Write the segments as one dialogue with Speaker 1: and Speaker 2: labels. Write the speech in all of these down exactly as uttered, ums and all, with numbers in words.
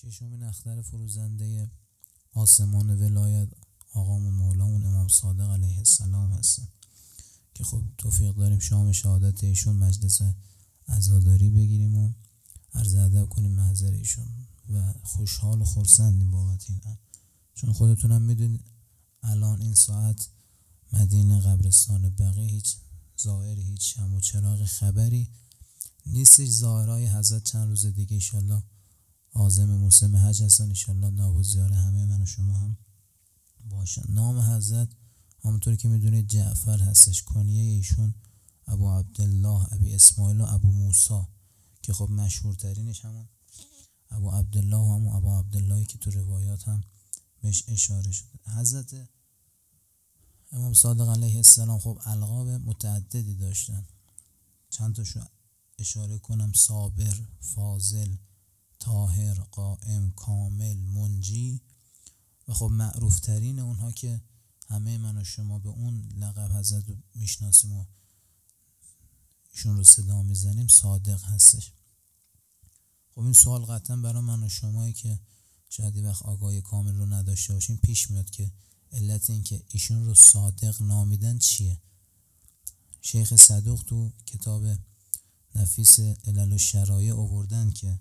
Speaker 1: ششمین اختر فروزنده آسمان ولایت آقامون مولامون امام صادق علیه السلام هستن که خب توفیق داریم شام شهادت ایشون مجلس عزاداری بگیریم و عرض ادب کنیم محضر ایشون و خوشحال و خرسندیم بابت این امر، چون خودتونم میدونید الان این ساعت مدینه قبرستان بقیع هیچ ظاهری، هیچ شم و چراغ خبری نیستش. ظاهرهای حضرت چند روز دیگه انشالله عازم موسم حج هستن، انشالله ناب و زیار همه من و شما هم باشن. نام حضرت همونطوری که میدونید جعفر هستش، کنیه ایشون ابو عبدالله، ابی اسماعیل و ابو موسی که خب مشهورترینش همون ابو عبدالله و همون ابو عبداللهی که تو روایات هم بهش اشاره شده. حضرت امام صادق علیه السلام خب القاب متعددی داشتن، چند تاشو اشاره کنم: صابر، فاضل، طاهر، قائم، کامل، منجی و خب معروف ترین اونها که همه من و شما به اون لقب حضرت رو میشناسیم و ایشون رو صدا میزنیم صادق هستش. خب این سوال قطعا برای من و شمایی که شاید وقت آگاهی کامل رو نداشته باشیم پیش میاد که علت این که ایشون رو صادق نامیدن چیه؟ شیخ صدوق تو کتاب نفیس علل و شرایع آوردن که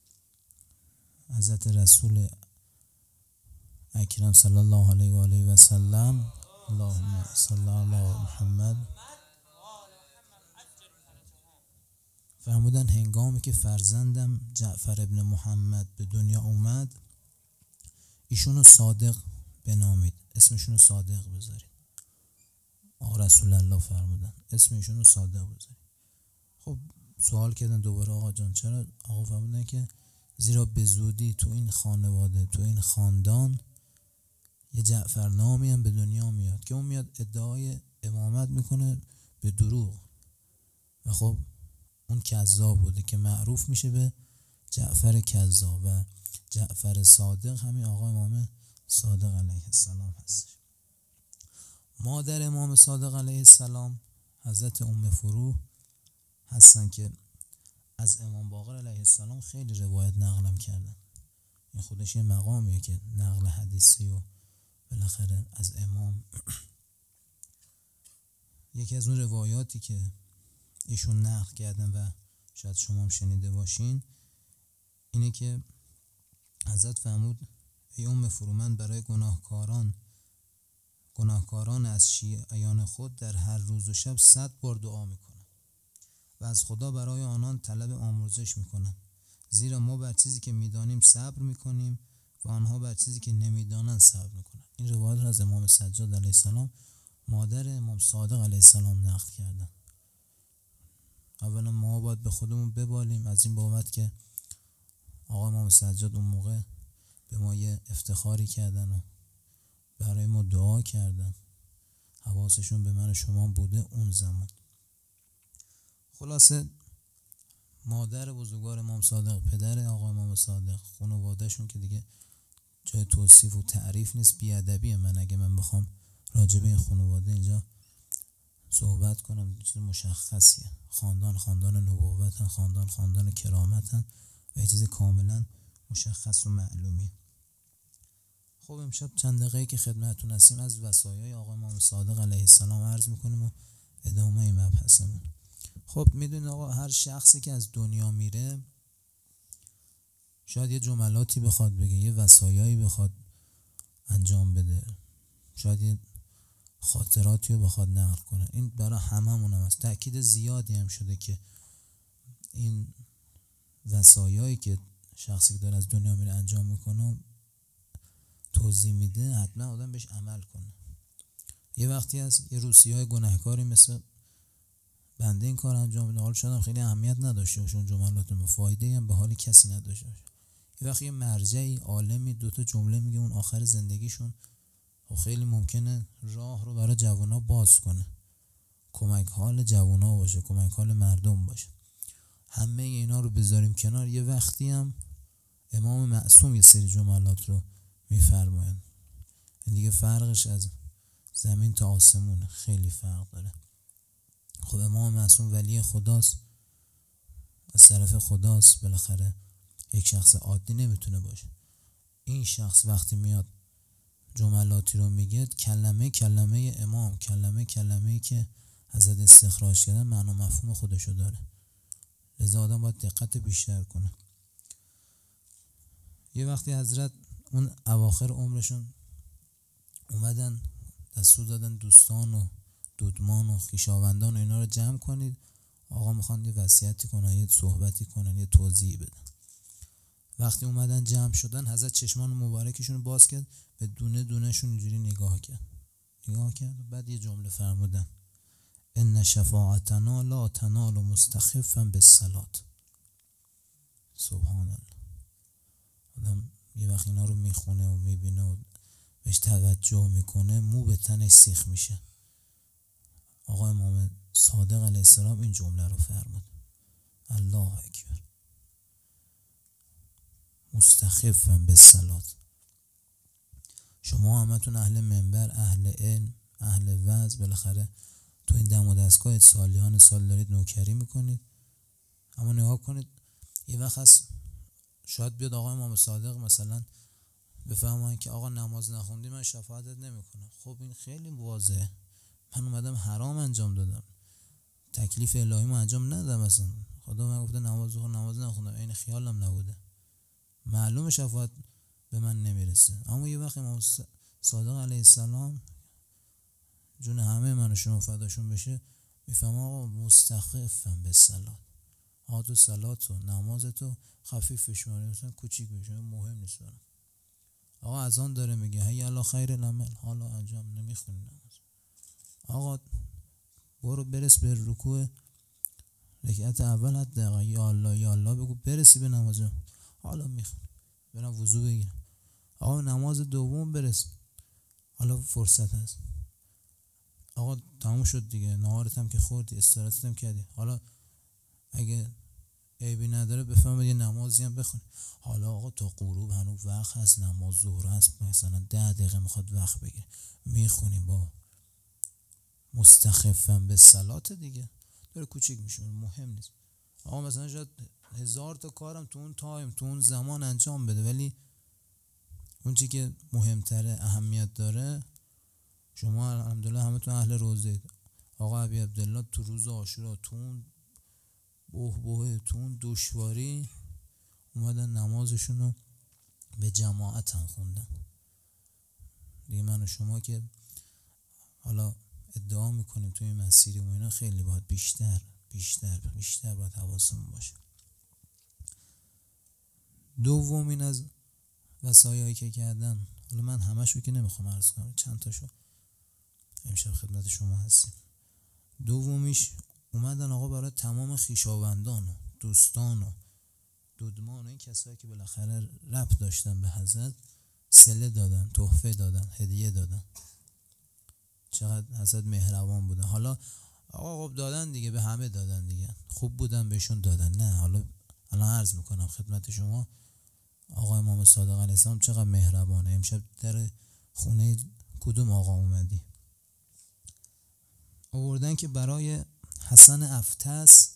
Speaker 1: حضرت رسول اکرم صلی الله علیه و آله و سلم، اللهم صل علی محمد، فرمودن هنگامی که فرزندم جعفر ابن محمد به دنیا اومد ایشونو صادق بنامید، اسمشونو صادق بذارید. آقا رسول الله فرمودن اسم ایشونو صادق بذارید. خب سوال کردن دوباره آقا جان چرا؟ آقا فرمودن که زیرا به زودی تو این خانواده، تو این خاندان یه جعفر نامی هم به دنیا میاد که اون میاد ادعای امامت میکنه به دروغ و خب اون کذاب بوده که معروف میشه به جعفر کذاب و جعفر صادق همین آقا امام صادق علیه السلام هستش. مادر امام صادق علیه السلام حضرت ام فروح هستن که از امام باقر علیه السلام خیلی روایت نقلم کردن. این خودش یه مقامیه که نقل حدیثی و بالاخره از امام. یکی از اون روایاتی که ایشون نقل کردن و شاید شما هم شنیده باشین اینه که حضرت فرمود ای ام فروح، من برای گناهکاران گناهکاران از شیعیان خود در هر روز و شب صد بار دعا میکنم و از خدا برای آنان طلب آمرزش میکنم، زیرا ما بر چیزی که میدانیم صبر میکنیم و آنها بر چیزی که نمیدانند صبر میکنن. این روایت را از امام سجاد علیه السلام مادر امام صادق علیه السلام نقل کردن. اولا ما باید به خودمون ببالیم از این بابت که آقا امام سجاد اون موقع به ما یه افتخاری کردن و برای ما دعا کردن، حواسشون به من و شما بوده اون زمان. خلاصه مادر بزرگوار امام صادق، پدر آقا امام صادق، خانواده‌شون که دیگه جای توصیف و تعریف نیست، بی‌ادبیه من اگه من بخوام راجع به این خانواده اینجا صحبت کنم، چیز مشخصیه. خاندان خاندان نبوتن، خاندان خاندان کرامتن و یه چیز کاملا مشخص و معلومی. خب امشب چند دقیقه که خدمتتون هستیم از وصایای آقا امام صادق علیه السلام عرض میکنیم و ادامه مبحثمون. خب میدونید آقا هر شخصی که از دنیا میره شاید یه جملاتی بخواد بگه، یه وصایایی بخواد انجام بده، شاید یه خاطراتی رو بخواد نقل کنه. این برای هممون هم هست. تأکید زیادی هم شده که این وصایایی که شخصی که داره از دنیا میره انجام میکنه توضیح میده حتما آدم بهش عمل کنه. یه وقتی هست یه روسیای گناهکاری مثل بنده این کار انجام میده، حالا شاید هم خیلی اهمیت نداشته باشه اون جملات، فایده‌ای هم به حال کسی نداشته باشه. یه وقتی یه مرجعی عالمی دو تا جمله میگه اون آخر زندگیشون و خیلی ممکنه راه رو برای جوانا باز کنه، کمک حال جوانا باشه، کمک حال مردم باشه. همه اینا رو بذاریم کنار، یه وقتی هم امام معصوم یه سری جملات رو میفرماین. این دیگه فرقش از زمین تا آسمونه، خیلی فرق داره. خب امام معصوم ولی خداست، از طرف خداست، بالاخره یک شخص عادی نمیتونه باشه. این شخص وقتی میاد جملاتی رو میگه، کلمه کلمه امام، کلمه کلمه‌ای که حضرت استخراج کردن معنا مفهوم خودشو داره. لذا آدم باید دقت بیشتر کنه. یه وقتی حضرت اون اواخر عمرشون اومدن دستور دادن دوستان و دودمان و خویشاوندان و اینا رو جمع کنید، آقا میخوان یه وصیتی کنن، یه صحبتی کنن، یه توضیحی بدن. وقتی اومدن جمع شدن، حضرت چشمان مبارکشون رو باز کرد، به دونه دونه شون اینجوری نگاه کرد نگاه کرد و بعد یه جمله فرمودن: ان شفاعتنا لا تنال مستخفا بالصلاة. سبحان الله. آدم یه وقت اینا رو میخونه و میبینه و بهش توجه میکنه، مو به تنش سیخ میشه. آقا امام صادق علیه السلام این جمله رو فرمود: الله اکبر، مستخفا بالصلاة. شما همتون اهل منبر، اهل علم، اهل وعظ، بالاخره تو این دم و دستگاه سالیان سال دارید نوکری میکنید. اما نگاه کنید، یه وقت هست شاید بیاد آقا امام صادق مثلا بفهمن که آقا نماز نخوندی من شفاعتت نمیکنم. خب این خیلی واضحه. من اومدم حرام انجام دادم، تکلیف الهیمو انجام ندادم، اصلا خدا من گفته نماز بخون، نماز نخوندم، این خیالم نبوده، معلومه شفاعت به من نمیرسه. اما یه وقت امام صادق علیه السلام جون همه من و شما فداشون بشه، میفهم آقا مستخفا بالصلاة، آقا تو صلات و نماز تو خفیف بشماری، مثلا کوچیک بشماری، مهم نیست برام. آقا اذان داره میگه هی الا خیر العمل، حالا انجام نمیخونی نماز. آقا برو برس به رکوع رکعت اول، حداقل یا الله یا الله بگو برسی به نماز، حالا میخونی، برم وضو بگیرم. آقا نماز دوم برس، حالا فرصت هست. آقا تموم شد دیگه، نهارت هم که خوردی، استراحتت هم کردی، حالا اگه عیبی نداره بفهمید یه نمازی هم بخونی. حالا آقا تا غروب هنوز وقت هست، نماز ظهر هست، مثلا ده دقیقه میخواد وقت بگیره، میخونیم با مستخفا بالصلاة دیگه، داره کوچیک میشه، مهم نیست. آقا مثلا شاید هزار تا کارم تو اون تایم تو اون زمان انجام بده، ولی اون چی که مهمتره، اهمیت داره، شما الحمدلله همتون اهل روزه. آقا ابی عبدالله تو روز عاشورا تو اون بحبوحه، تو اون دشواری اومدن نمازشون رو به جماعت هم خوندن. دیگه من و شما که حالا ادعا میکنیم توی مسیری و اینا، خیلی باید بیشتر بیشتر بیشتر باید حواسمون باشه. دومین از وصایایی که کردن، حالا من همشو که نمیخوام عرض کنم، چند تاشو امشب خدمت شما هستیم. دومیش اومدن آقا برای تمام خویشاوندان و دوستان و دودمان و این کسایی که بالاخره ربط داشتن به حضرت صله دادن، تحفه دادن، هدیه دادن. چقدر حضرت مهربان بودن. حالا آقا خب دادن دیگه، به همه دادن دیگه، خوب بودن بهشون دادن. نه حالا الان عرض میکنم خدمت شما آقا امام صادق علیه السلام چقدر مهربانه. امشب در خونه کدوم آقا اومدی؟ آوردن که برای حسن افتس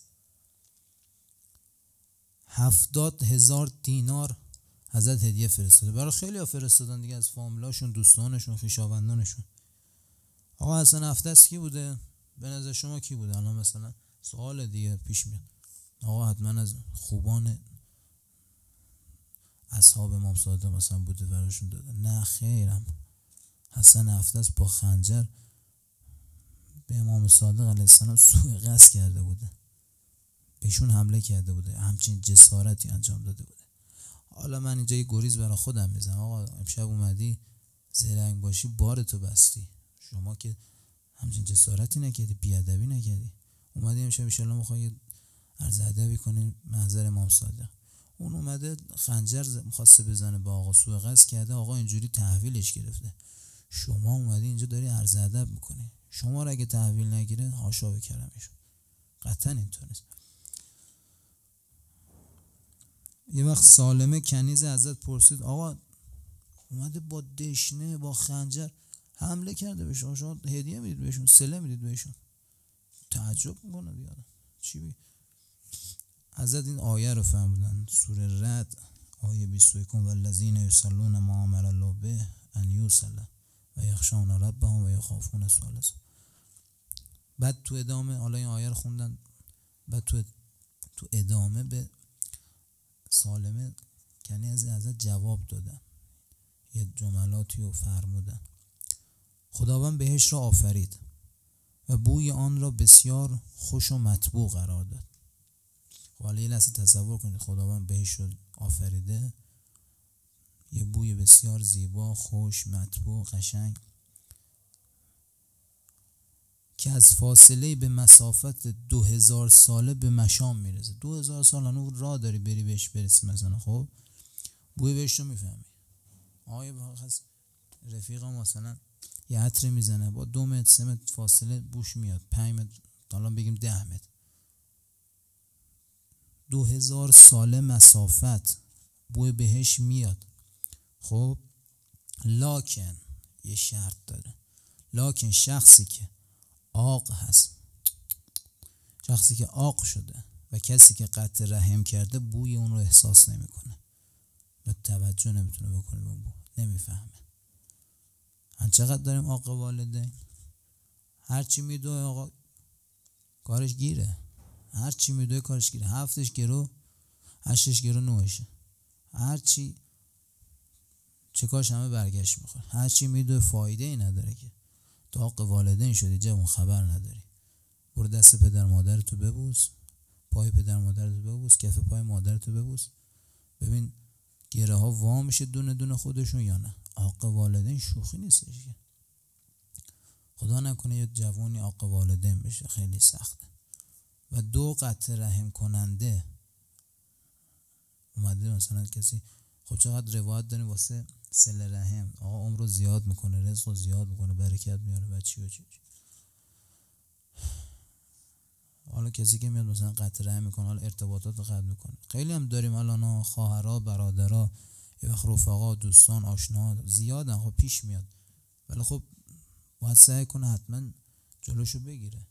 Speaker 1: هفتاد هزار دینار حضرت هدیه فرستاده. برای خیلی ها فرستادن دیگه، از فامیلاشون، دوستانشون، خویشاوندانشون. آقا حسن افتس کی بوده؟ به نظر شما کی بوده؟ الان مثلا سوال دیگه پیش میاد، آقا حتما از خوبان اصحاب امام صادق مثلا بوده براشون داده. نه خیرم، حسن افتس با خنجر به امام صادق علیه السلام سوء قصد کرده بوده، بهشون حمله کرده بوده، همچین جسارتی انجام داده بوده. حالا من اینجا یه گریز برای خودم میزنم، آقا امشب اومدی زرنگ باشی بارتو بستی، شما که همچین جسارتی نکردی، بیادبی نکردی، اومدی امشب انشالله میخوای عرض ادبی کنی محضر امام صادق. اون اومده خنجر میخواسته بزنه به آقا، سوء قصد کرده، آقا اینجوری تحویلش گرفته، شما اومدی اینجا داری عرض ادب میکنی. شما را اگه تحویل نگیره حاشا به کرمشون، قطعا اینطور نیست. یه وقت سالمه کنیز حضرت پرسید، آقا اومده با دشنه با خنجر حمله کرده به شما، شما هدیه میدید بهشون، صله میدید بهشون؟ تعجب میکنه دیگه چی بی؟ حضرت این آیه رو فهمیدن، سوره رعد آیه بیست و یک والذین یصلون ما امر الله به ان یوصل و یخشون ربهم و یخافون سوء الحساب. بعد تو ادامه، حالا این آیه رو خوندن، بعد تو تو ادامه به سالمه کنی از ازت جواب دادن، یه جملاتی رو فرمودن. خداوند بهشت را آفرید و بوی آن را بسیار خوش و مطبوع قرار داد. حالا یه لحظه تصور کنید خداوند بهشت رو آفریده، یه بوی بسیار زیبا، خوش، مطبوع، قشنگ که از فاصله به مسافت دو هزار ساله به مشام میرسه. دو هزار سال هنو راه داری بری بهش برسی مثلا. خب بوی بهش رو میفهمی. آیه بخص رفیقم مثلا یه عطر میزنه با دو متر سه متر فاصله بوش میاد، پنج متر، حالا بگیم ده متر، دو هزار ساله مسافت بوی بهش میاد. خب لاکن یه شرط داره، لاکن شخصی که عاق هست، شخصی که عاق شده و کسی که قطع رحم کرده بوی اون رو احساس نمیکنه و توجه نمیتونه بکنه به اون بو، نمیفهمه. ان چقدر داریم عاق والدین، هرچی میدوه آقا کارش گیره، هرچی میدوه کارش گیره، هفتش گرو، هشتش گرو، نوشه، هرچی چه کاش همه برگشت میخوره، هرچی میدوه فایده ای نداره که تو عاق والدین شدی جا اون خبر نداری. برو دست پدر مادر تو ببوس، پای پدر مادر تو ببوس، کف پای مادر تو ببوس، ببین گره ها وا میشه دونه دونه خودشون یا نه. عاق والدین شوخی نیستش که. خدا نکنه یه جوانی عاق والدین بشه، خیلی سخته. و دو قطع رحم کننده اومده مثلا کسی، خب چقدر روایت داریم واسه صله رحم، آقا عمر رو زیاد میکنه، رزق رو زیاد میکنه، برکت میاره و چی و چی. حالا کسی که میاد مثلا قطع رحم میکنه، حالا ارتباطات رو قطع میکنه، خیلی هم داریم الان، خواهرها، برادرها، یه وقت رفقا، دوستان، آشنا زیادن، خب پیش میاد، ولی خب باید سعی کنه حتما جلوشو بگیره.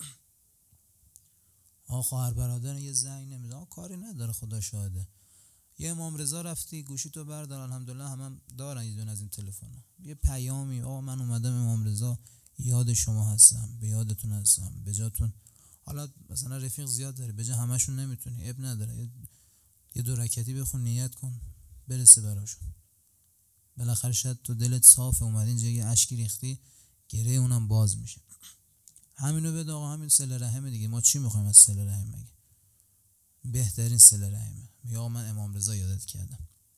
Speaker 1: آقا خواهر برادر یه زنگ نمیده، آقا کاری نداره، خدا شاهده. یه امام رضا رفتی گوشی تو بردار، الحمدلله هم, هم دارن یه دونه از این تلفن‌ها، یه پیامی، آقا من اومدم امام رضا یاد شما هستم، به یادتون هستم، به جاتون. حالا مثلا رفیق زیاد داره، به جا همشون نمیتونی، اب نداره، یه دو رکعتی بخون، نیت کن، برسه براشون. بالاخره شاید تو دلت صافه، اومدی اینجا یه اشکی ریختی، گره اونم باز میشه. همینو بده آقا، همین صله رحم دیگه. ما چی میخوایم از صله رحم؟ مگه بهترین صله رحمه. میگه آقا من امام رضا یادت کردم.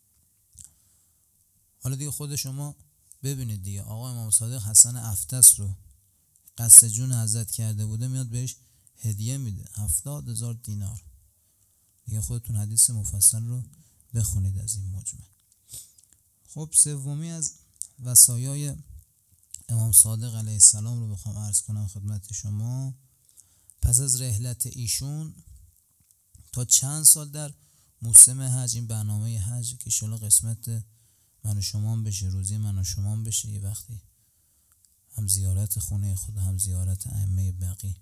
Speaker 1: حالا دیگه خود شما ببینید دیگه، آقا امام صادق حسن افتس رو قصد جون حضرت کرده بوده، میاد بهش هدیه میده هفتاد هزار دینار. دیگه خودتون حدیث مفصل رو بخونید از این مجمع. خب سومی از وصایای امام صادق علیه السلام رو بخوام عرض کنم خدمت شما. پس از رحلت ایشون تا چند سال در موسم حج، این برنامه حج که انشالله قسمت من و شما بشه، روزی من و شما بشه، یه وقتی هم زیارت خونه خدا، هم زیارت ائمه بقی،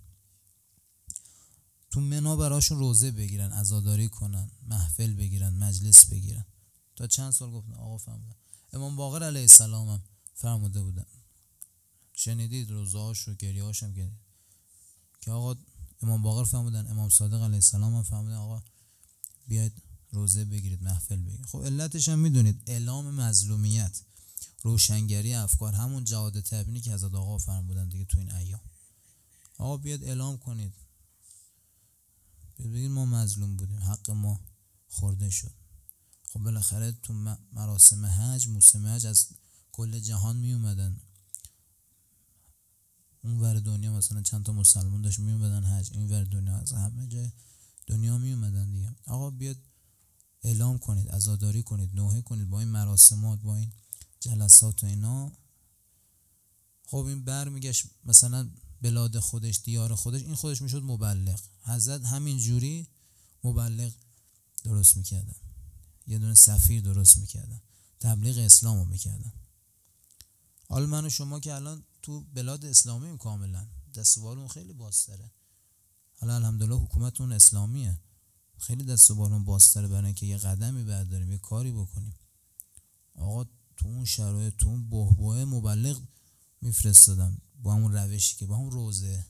Speaker 1: تو منا براشون روزه بگیرن، عزاداری کنن، محفل بگیرن، مجلس بگیرن. تا چند سال گفتن آقا فرمودن. امام باقر علیه السلام هم فرموده بودن، شنیدید روزهاش و گریهاش هم گرید که آقا امام باقر فرمودن، امام صادق علیه السلام هم فرمودن آقا بیاید روزه بگیرید، محفل بگیرید. خب علتش هم میدونید، اعلام مظلومیت، روشنگری افکار، همون جهاد تبیینی که حضرت آقا فرمودن دیگه تو این ایام. آقا بیاید اعلام کنید، بگید ما مظلوم بودیم، حق ما خورده شد. خب بالاخره تو مراسم حج، موسم حج از کل جهان می اومدن، اون ور دنیا مثلا چند تا مسلمان داشت می اومدن حج، این ور دنیا از همه جای دنیا می اومدن دیگه. آقا بیاد اعلام کنید، عزاداری کنید، نوحه کنید با این مراسمات، با این جلسات و اینا. خب این برمیگشت مثلا بلاد خودش، دیار خودش، این خودش میشد مبلغ. حضرت همین جوری مبلغ درست میکردن، یه دونه سفیر درست میکردن، تبلیغ اسلام رو میکردن. حالا من و شما که الان تو بلاد اسلامیم، کاملا دستوارون خیلی بازتره. حالا الحمدلله حکومتون اسلامیه، خیلی دست و بالون بازتره برای اینکه یه قدمی برداریم، یه کاری بکنیم. آقا تو اون شرایط، تو اون بحبوحه مبلغ میفرستادن با همون روشی که با همون روزه.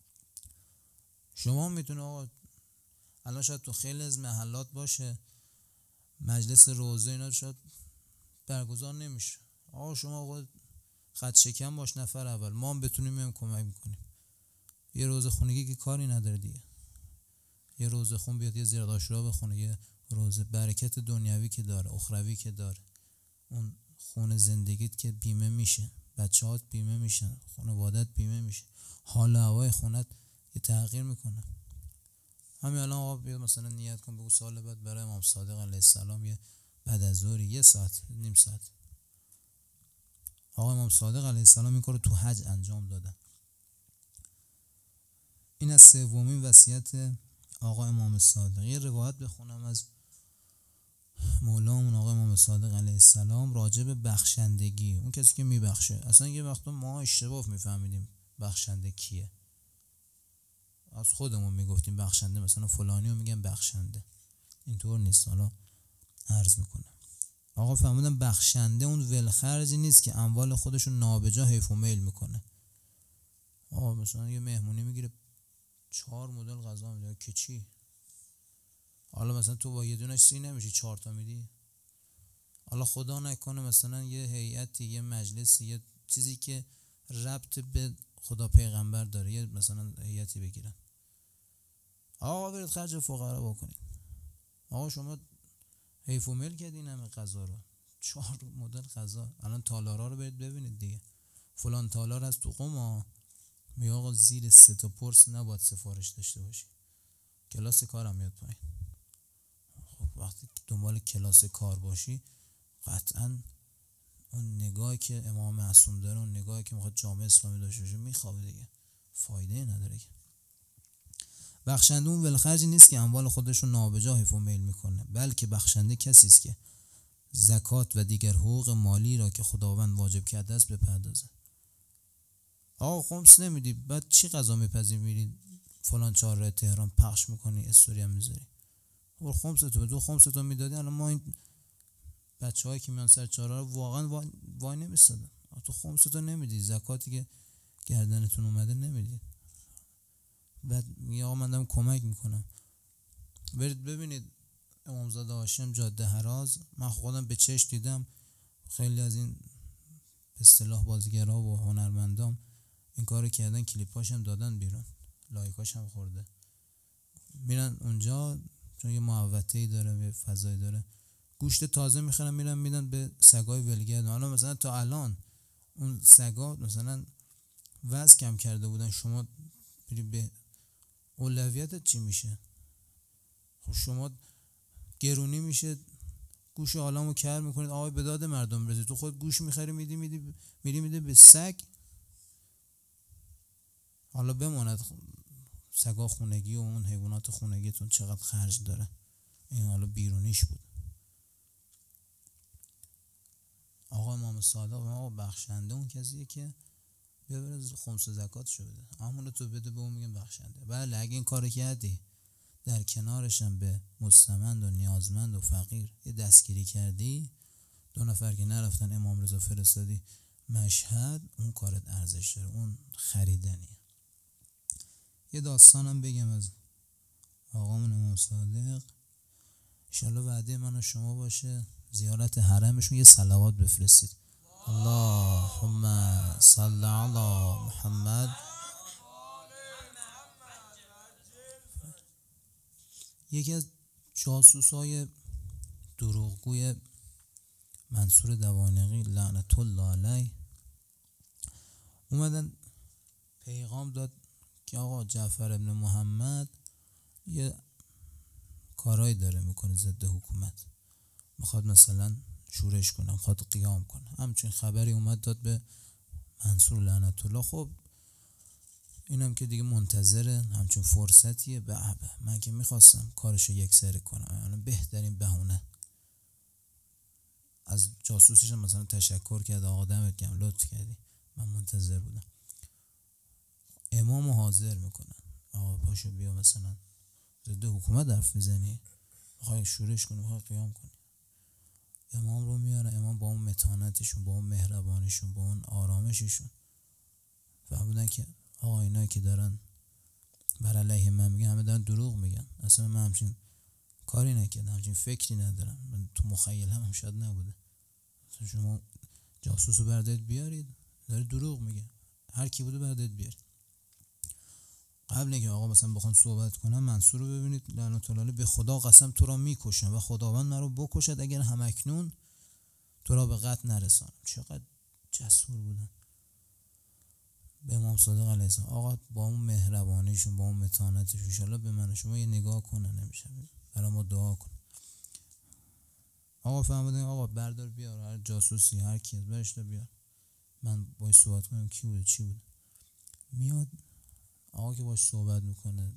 Speaker 1: شما میتونه آقا الان شاید تو خیلی از محلات باشه مجلس روزه اینا شاید برگزار نمیشه. آقا شما آقا خط شکم باش نفر اول، ما هم بتونیم میام کمک میکنیم. یه روزه خونگی که کاری نداره دیگه، یه روزه خون بیاد یه زیرداشترا بخونه، یه روزه برکت دنیوی که داره، اخروی که داره، اون خون زندگیت که بیمه میشه، بچه‌هات بیمه میشن، خانوادت بیمه میشه، حال هوای خونت یه تغییر میکنه. همین الان آقا بیا مثلا نیت کن بگو سال بعد برای امام صادق علیه السلام یه بعد از ظهر یه ساعت نیم ساعت. آقا امام صادق علیه السلام این کارو تو حج انجام دادن. این از سومین وصیت آقا امام صادق. یه روایت بخونم از مولامون آقا امام صادق علیه السلام راجع به بخشندگی، اون کسی که میبخشه. اصلا یه وقتا ما اشتباه میفهمیدیم بخشنده کیه، از خودمون میگفتیم بخشنده مثلا فلانی رو میگن بخشنده، اینطور نیست. حالا عرض میکنم آقا فهمیدم بخشنده اون ولخرجی نیست که اموال خودشو نابجا حیف و میل میکنه. آقا مثلا یه مهمونی میگیره چهار مدل غذا میده که چی؟ حالا مثلا تو با یه دونش سی نمیشی، چهار تا میدی. حالا خدا نکنه مثلا یه هیئتی، یه مجلسی، یه چیزی که ربط به خدا پیغمبر داره، یه مثلا هیئتی بگیرن آقا برید خرج فقرا بکنید. آقا شما حیف و میل کردین همه غذا رو، چهار مدل غذا. الان تالارا رو برید ببینید دیگه، فلان تالار از تو قم میگه آقا زیر سه تا پرس نباید سفارش داشته باشی، کلاس کارم میاد پایین. خب وقتی دنبال کلاس کار باشی قطعا اون نگاهی که امام معصوم داره، اون نگاهی که میخواد جامعه اسلامی داشته باشه میخوابه دیگه، فایده نداره که. بخشنده اون ولخرجی نیست که اموال خودش رو نابجا حیف و میل میکنه، بلکه بخشنده کسی است که زکات و دیگر حقوق مالی را که خداوند واجب کرده است بپردازه. آقا خمس نمیدی، بعد چی غذا میپزی میری فلان چهارراه تهران پخش میکنی استوری هم میذاری؟ خب خمس تو دو خمس تو میدادی الان ما این بچه‌هایی که میان سر چهارراه رو واقعا وای, وای نمیستادن. تو خمس تو نمیدی، زکاتی که گردنتون اومده نمیدی، بعد میگه آقا من دارم کمک میکنم. برید ببینید امامزاده هاشم جاده هراز، من خودم به چشم دیدم خیلی از این به اصطلاح بازیگرها و هنرمندام این کارو کردن، کلیپاش هم دادن بیرون، لایکاش هم خورده. میرن اونجا چون یه محوطه‌ای داره، یه فضایی داره، گوشت تازه میخرن میرن میدن به سگای ولگرد. حالا مثلا تا الان اون سگا مثلا وزن کم کرده بودن، شما بری به اولویتت چی میشه؟ خب شما گرونی میشه گوش عالمو کر میکنید، آقا به داد مردم برسید، تو خود گوش میخری میدی میدی میری میده به سگ. حالا بماند سگا خونگی و اون حیوانات خونگیتون چقدر خرج داره، این حالا بیرونیش بود. آقا امام صادق آقا بخشنده اون کسیه که ببره خمس زکاتشو بده، همون تو بده به اون میگن بخشنده. بله اگه این کارو کردی در کنارشم به مستمند و نیازمند و فقیر یه دستگیری کردی، دو نفر که نرفتن امام رضا فرستادی مشهد، اون کارت ارزش داره، اون خریدنیه. یه داستانم بگم از آقامون امام صادق، انشالله وعده من و شما باشه زیارت حرمشون یه صلوات بفرستید. اللهم صل علی محمد. یکی از جاسوسای دروغگوی منصور دوانقی لعنت الله علیه اومدن پیغام داد که آقا جعفر ابن محمد یه کارایی داره میکنه ضد حکومت، میخواد مثلا شورش کنه، میخواد قیام کنه. همچین خبری اومد داد به منصور لعنت الله. خب اینم که دیگه منتظره همچین فرصتیه، به به من که میخواستم کارشو یک سره کنم، یعنی بهترین بهونه. از جاسوسیش مثلا تشکر کرد، آقا دمت گرم لطف کردی، من منتظر بودم. امامو حاضر میکنن، آقا پاشو بیا مثلا ضد حکومت حرف میزنی، میخوای شورش کنی، میخوای قیام کنی. امام رو میاره، امام با اون متانتشون، با اون مهربانیشون، با اون آرامششون فهمیدن که آقا اینا که دارن بر علیه من میگن همه دارن دروغ میگن، اصلا من همچین کاری نکردم، همچین فکری ندارم، من تو مخیل هم, هم شاید نبوده. اصلا شما جاسوس رو بردارید بیارید داره دروغ میگه، هر کی بوده بردارید بیارید. قبل اینکه آقا مثلا بخوام صحبت کنم، منصور رو ببینید لعنت الله به خدا قسم تو را میکشم و خداوند من رو بکشد اگر همکنون تو را به قتل نرسانم. چقدر جسور بودن به امام صادق علیه السلام. آقا با اون مهربانیشون، با اون متانتشون ان شاءالله به من و شما یه نگاه کنن، نمیشه برای ما دعا کن. آقا فهمیدین آقا بردار بیار، هر جاسوسی هر کی برش بیار، من باید صحبت کنم کی بوده چی بوده. میاد آقا که باش صحبت میکنه،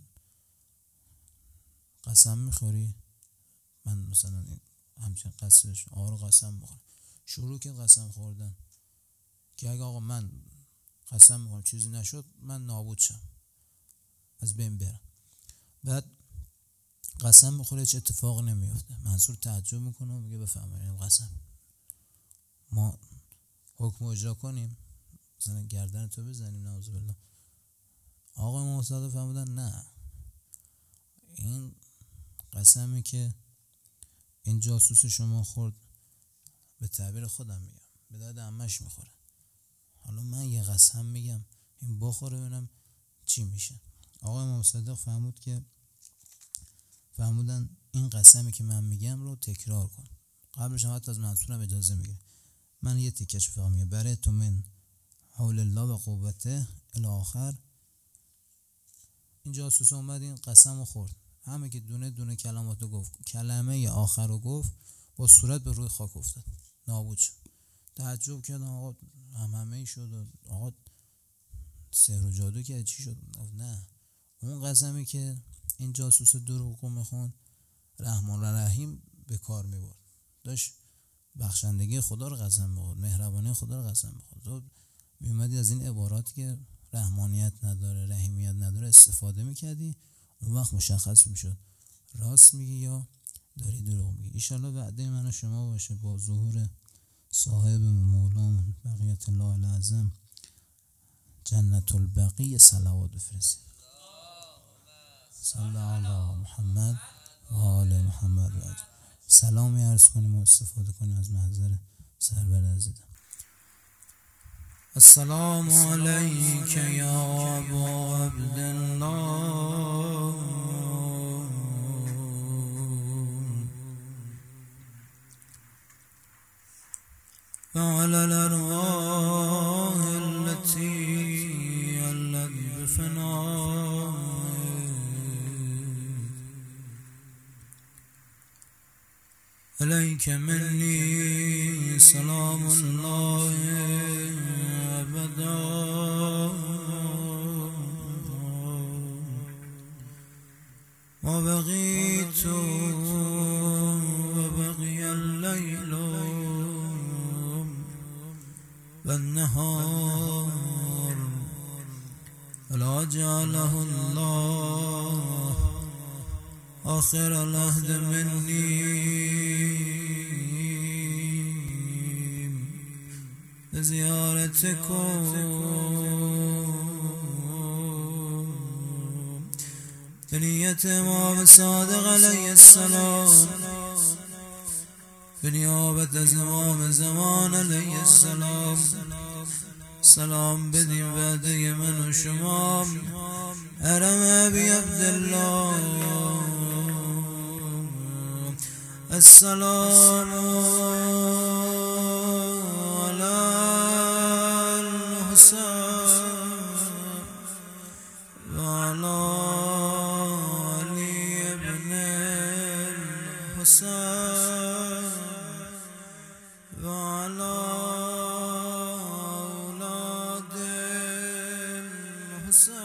Speaker 1: قسم میخوری؟ من مثلا همچین قصدش آقا رو قسم میخورم، شروع که قسم خوردن که اگه آقا من قسم میخورم چیزی نشد من نابود شم، از بین برم. بعد قسم میخوره هیچ اتفاق نمیفته. منصور تعجب میکنه و میگه بفرمایید قسم ما حکم اجرا کنیم، مثلا گردن تو بزنیم نعوذ بالله. آقا امام صادق فرمودن نه، این قسمی که این جاسوس شما خورد به تعبیر خودم میگم به درد عمش میخوره، حالا من یه قسم میگم این بخوره ببینم چی میشه. آقا امام صادق فرمود که فرمودن این قسمی که من میگم رو تکرار کن. قبلش هم حتی از منصورم اجازه میگه، من یه تیکش فقط میگم برای تو من حول الله و قوته الی آخر. این جاسوس اومد این قسم رو خورد، همه که دونه دونه کلماتو گفت، کلمه ی آخر رو گفت با صورت به روی خاک افتاد، نابود شد. تعجب کردن آقا هم همه ای شد، آقا سحر و جادو که چی شد؟ نه، اون قسمی که این جاسوس دروغ میخوند رحمان و رحیم به کار میبرد، داشت بخشندگی خدا رو قسم میخورد، مهربانی خدا رو قسم میخورد. تو میومدی از این عبارات که رحمانیت نداره رحیمیت نداره استفاده میکردی، اون وقت مشخص میشد راست میگی یا داری دروغ میگی. ایشالله وعده من و شما باشه با ظهور صاحب مولامون بقیت الله العظم جنت البقیع صلوات بفرستید. صلی علی محمد و آل محمد و اجمعین. سلامی عرض کنیم و استفاده کنیم از محضر سرور عزیزم. السلام علیک یا ابا عبدالله و علی الارواح التي علت بفنائک علیک منی سلام الله ابدا و بقیت و بقی اللیل و النهار ولا جعله الله آخر العهد منی بزیارتکم بنیت امام صادق علیه السلام، بنیابت از امام زمان علیه السلام. سلام بدیم وعده من و شما حرم ابی عبدالله. السلام علی الحسین و علی علی ابن الحسین و علی اولاد الحسین.